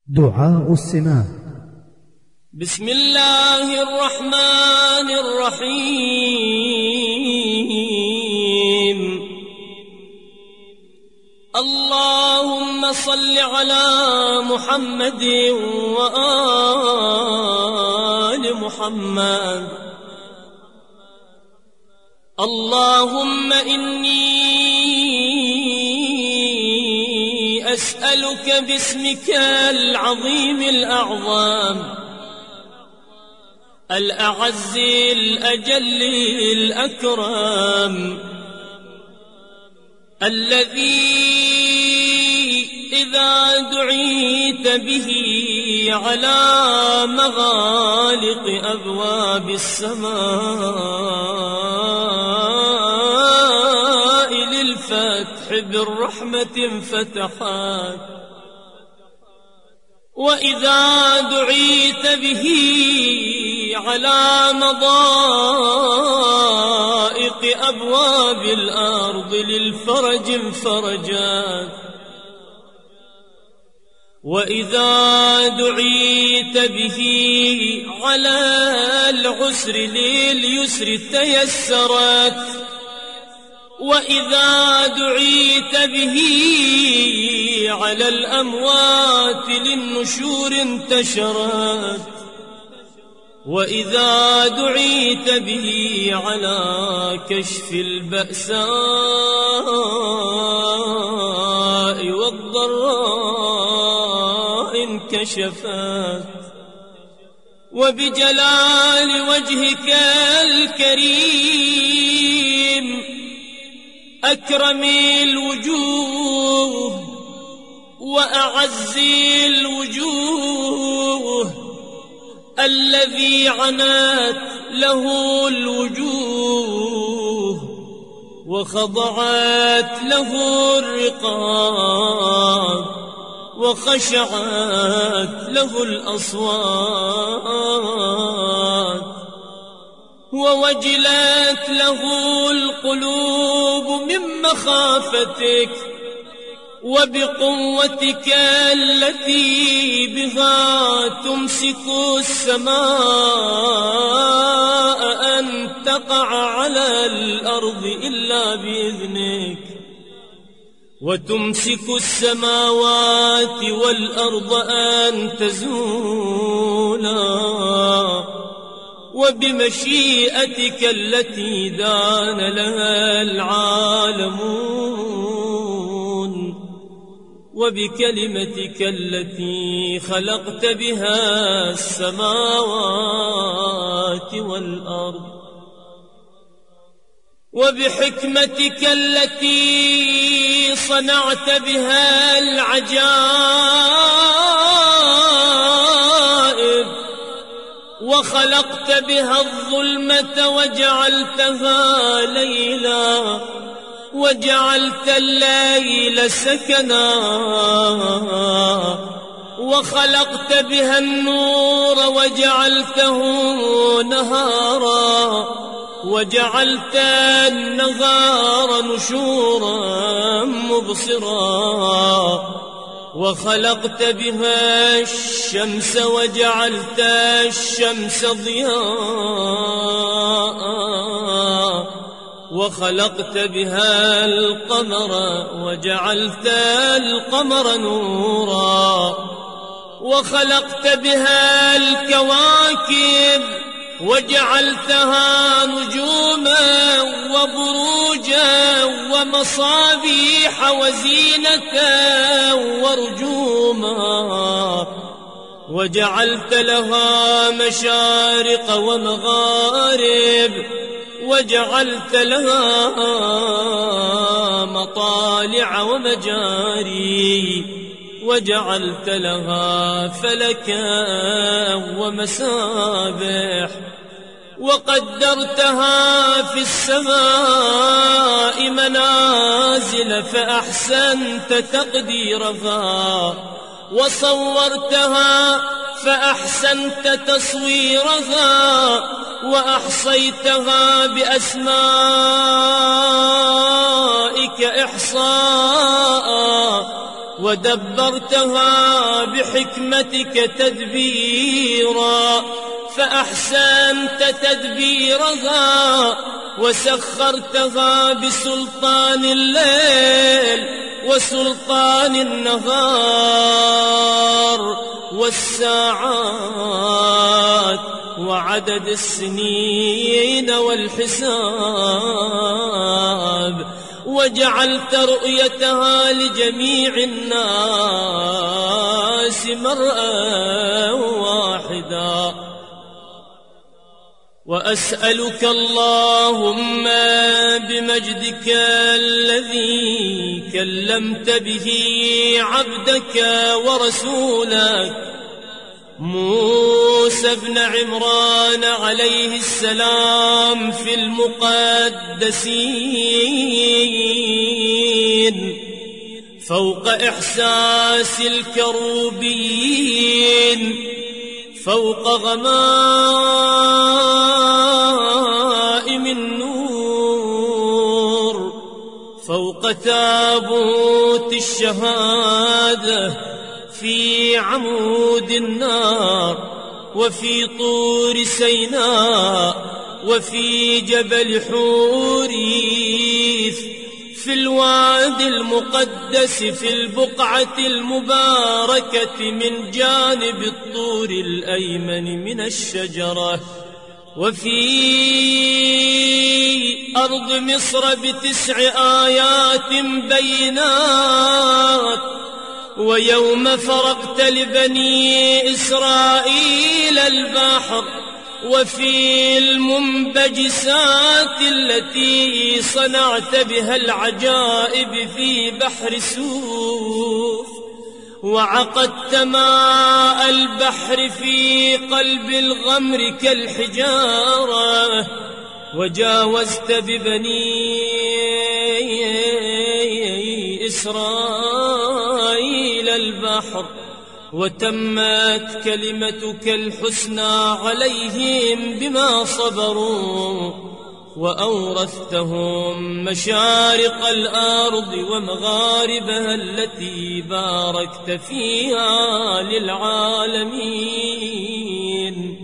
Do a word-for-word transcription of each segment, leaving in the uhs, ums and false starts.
دعاء السماع. بسم الله الرحمن الرحيم. اللهم صل على محمد وآل محمد. اللهم إني أسألك باسمك العظيم الأعظم الأعز الأجل الأكرم الذي إذا دعيت به على مغالق أبواب السماء للفتح بالرحمة فتحات، وإذا دعيت به على مضائق أبواب الأرض للفرج انفرجات، وإذا دعيت به على العسر لليسر تيسرت، وإذا دعيت به على الأموات للنشور انتشرت، وإذا دعيت به على كشف البأساء والضراء انكشفت، وبجلال وجهك الكريم أكرم الوجوه وأعز الوجوه الذي عنت له الوجوه وخضعت له الرقاب وخشعت له الأصوات ووجلت له القلوب من مخافتك وبقوتك التي بها تمسك السماء أن تقع على الأرض إلا بإذنك، وتمسك السماوات والأرض أن تزولا وبمشيئتك التي دان لها العالمون، وبكلمتك التي خلقت بها السماوات والأرض، وبحكمتك التي صنعت بها العجائب، وخلقت بها الظلمة وجعلتها ليلا، وجعلت الليل سكنا، وخلقت بها النور وجعلته نهارا، وجعلت النهار نشورا مبصرا، وخلقت بها الشمس وجعلت الشمس ضياء، وخلقت بها القمر وجعلت القمر نورا، وخلقت بها الكواكب وجعلتها نجوما وبروجا ومصابيح وزينة ورجوما، وجعلت لها مشارق ومغارب، وجعلت لها مطالع ومجاري، وجعلت لها فلكا ومسابح، وقدرتها في السماء منازل فأحسنت تقديرها، وصورتها فأحسنت تصويرها، وأحصيتها بأسمائك إحصاء، ودبرتها بحكمتك تدبيرا فأحسنت تدبيرها وسخرتها بسلطان الليل وسلطان النهار والساعات وعدد السنين والحساب، وجعلت رؤيتها لجميع الناس مرأى واحدا. وأسألك اللهم بمجدك الذي كلمت به عبدك ورسولك موسى بن عمران عليه السلام في المقدسين فوق إحساس الكروبيين فوق غمائم النور فوق تابوت الشهادة في عمود النار وفي طور سيناء وفي جبل حوريث في الوادي المقدس في البقعة المباركة من جانب الطور الأيمن من الشجرة وفي أرض مصر بتسع آيات بينات ويوم فرقت لبني إسرائيل البحر وفي المنبجسات التي صنعت بها العجائب في بحر سوف وعقدت ماء البحر في قلب الغمر كالحجارة وجاوزت ببني إسرائيل البحر وتمت كلمتك الحسنى عليهم بما صبروا وأورثتهم مشارق الأرض ومغاربها التي باركت فيها للعالمين.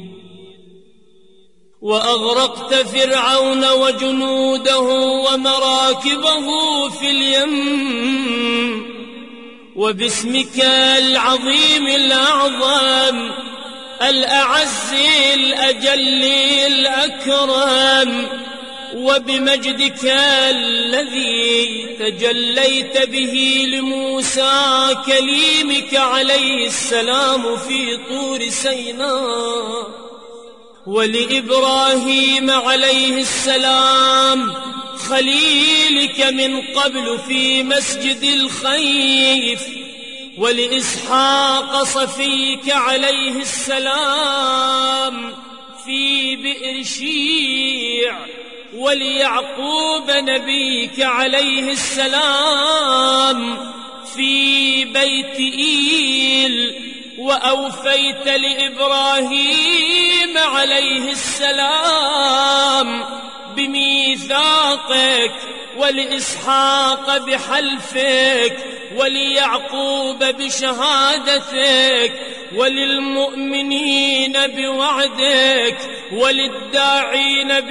وأغرقت فرعون وجنوده ومراكبه في اليم وباسمك العظيم الأعظم الأعز الأجل الأكرم وبمجدك الذي تجليت به لموسى كليمك عليه السلام في طور سيناء ولإبراهيم عليه السلام خليلك من قبل في مسجد الخيف ولإسحاق صفيك عليه السلام في بئر شيع وليعقوب نبيك عليه السلام في بيت إيل وأوفيت لإبراهيم عليه السلام بميثاقك ولإسحاق بحلفك وليعقوب بشهادتك وللمؤمنين بوعدك وللداعين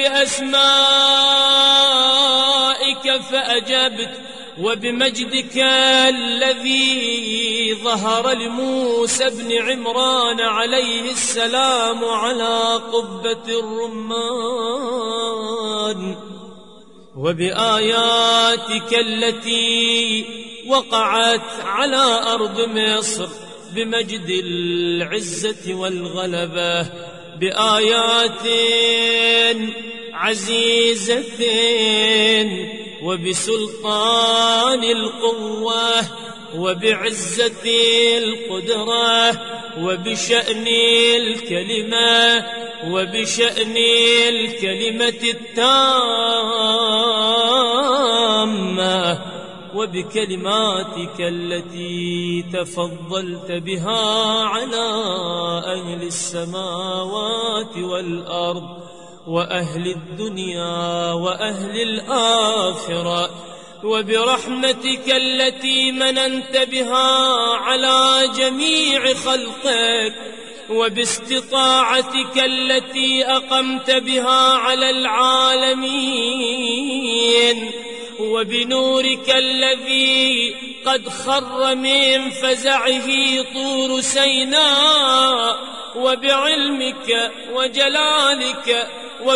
بأسمائك فأجبت وبمجدك الذي ظهر لموسى بن عمران عليه السلام على قبة الرمان وبآياتك التي وقعت على أرض مصر بمجد العزة والغلبة بآيات عزيزة وبسلطان القوة وبعزة القدرة وبشأن الكلمة وبشأن الكلمة التامة وبكلماتك التي تفضلت بها على أهل السماوات والأرض وأهل الدنيا وأهل الآخرة وبرحمتك التي مننت بها على جميع خلقك، وباستطاعتك التي أقمت بها على العالمين، وبنورك الذي قد خر من فزعه طور سيناء، وبعلمك وجلالك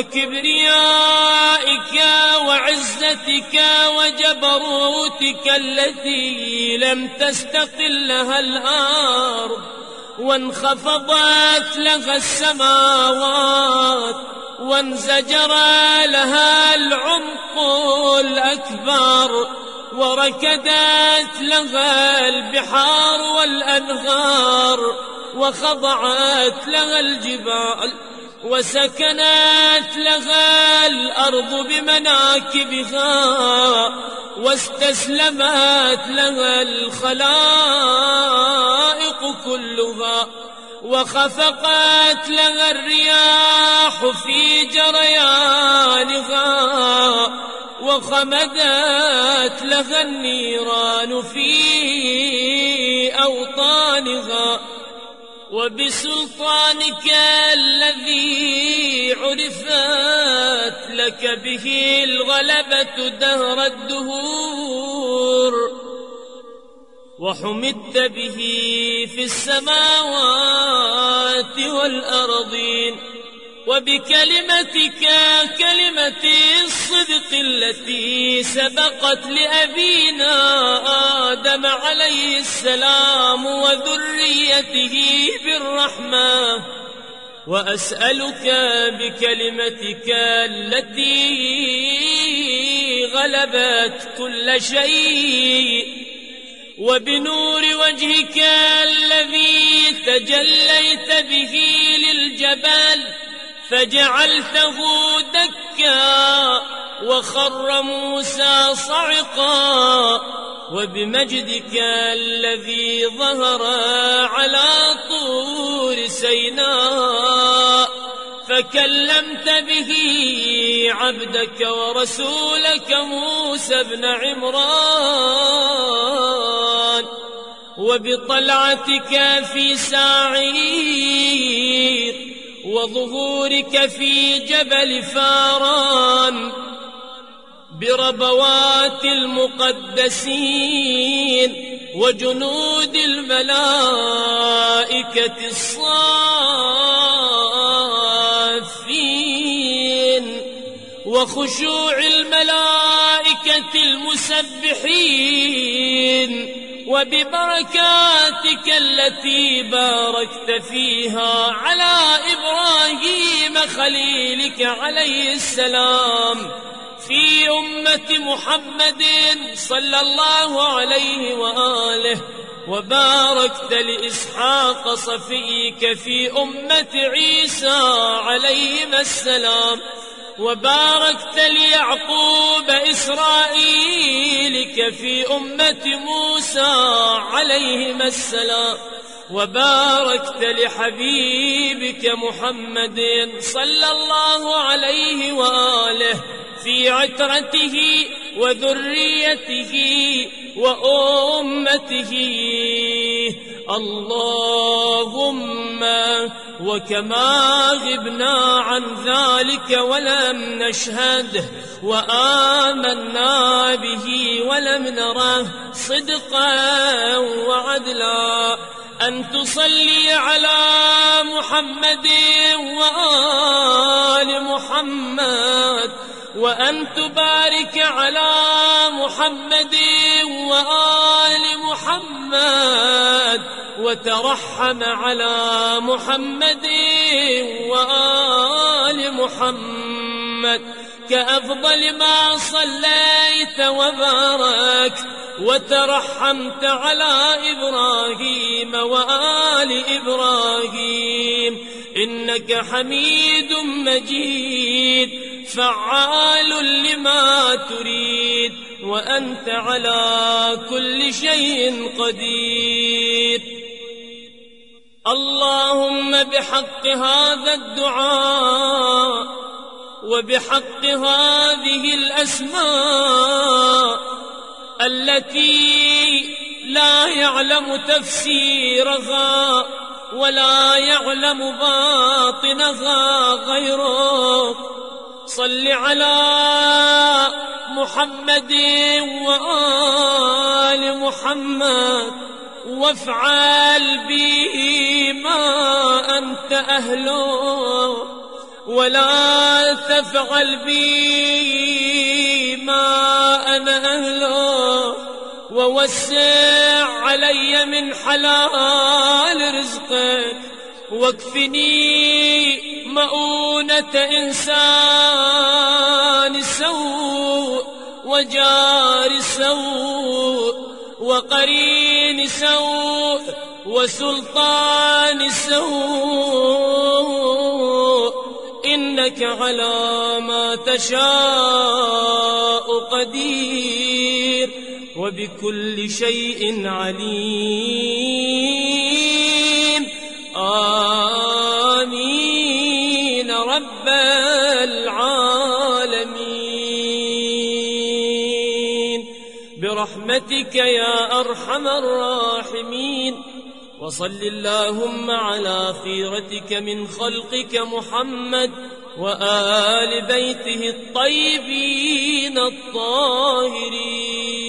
وكبريائك وعزتك وجبروتك التي لم تستقل لها الأرض وانخفضت لها السماوات وانزجر لها العمق الأكبر وركدت لها البحار والأنهار وخضعت لها الجبال وسكنت لها الأرض بمناكبها واستسلمت لها الخلائق كلها وخفقت لها الرياح في جريانها وخمدت لها النيران في أوطانها، وبسلطانك الذي عرفت لك به الغلبة دهر الدهور وحمدت به في السماوات والأرضين، وبكلمتك كلمة الصدق التي سبقت لأبينا آدم عليه السلام وذريته بالرحمة، وأسألك بكلمتك التي غلبت كل شيء وبنور وجهك الذي تجليت به للجبل فجعلته دكا وخر موسى صعقا، وبمجدك الذي ظهر على طور سيناء فكلمت به عبدك ورسولك موسى بن عمران، وبطلعتك في ساعير وظهورك في جبل فاران بربوات المقدسين وجنود الملائكة الصافين وخشوع الملائكة المسبحين، وببركاتك التي باركت فيها على إبراهيم خليلك عليه السلام في أمة محمد صلى الله عليه وآله، وباركت لإسحاق صفيك في أمة عيسى عليهما السلام، وباركت ليعقوب إسرائيلك في أمة موسى عليهما السلام، وباركت لحبيبك محمد صلى الله عليه وآله في عترته وذريته وأمته. اللهم وكما غبنا عن ذلك ولم نشهده وآمنا به ولم نره صدقا وعدلا، أن تصلي على محمد وآل محمد، وأن تبارك على محمد وآل محمد، وترحم على محمد وآل محمد كأفضل ما صليت وباركت وترحمت على إبراهيم وآل إبراهيم، إنك حميد مجيد فعال لما تريد، وأنت على كل شيء قدير. اللهم بحق هذا الدعاء وبحق هذه الأسماء التي لا يعلم تفسيرها ولا يعلم باطنها غيرك. صل على محمد وآل محمد وافعل به ما أنت أهله، ولا تفعل بي ما أنا أهله، ووسع علي من حلال رزقك، واكفني مؤونة إنسان سوء وجار سوء وقرين سوء وسلطان سوء، إنك على ما تشاء قدير وبكل شيء عليم. آمين رب العالمين برحمتك يا أرحم الراحمين. وصل اللهم على خيرتك من خلقك محمد وآل بيته الطيبين الطاهرين.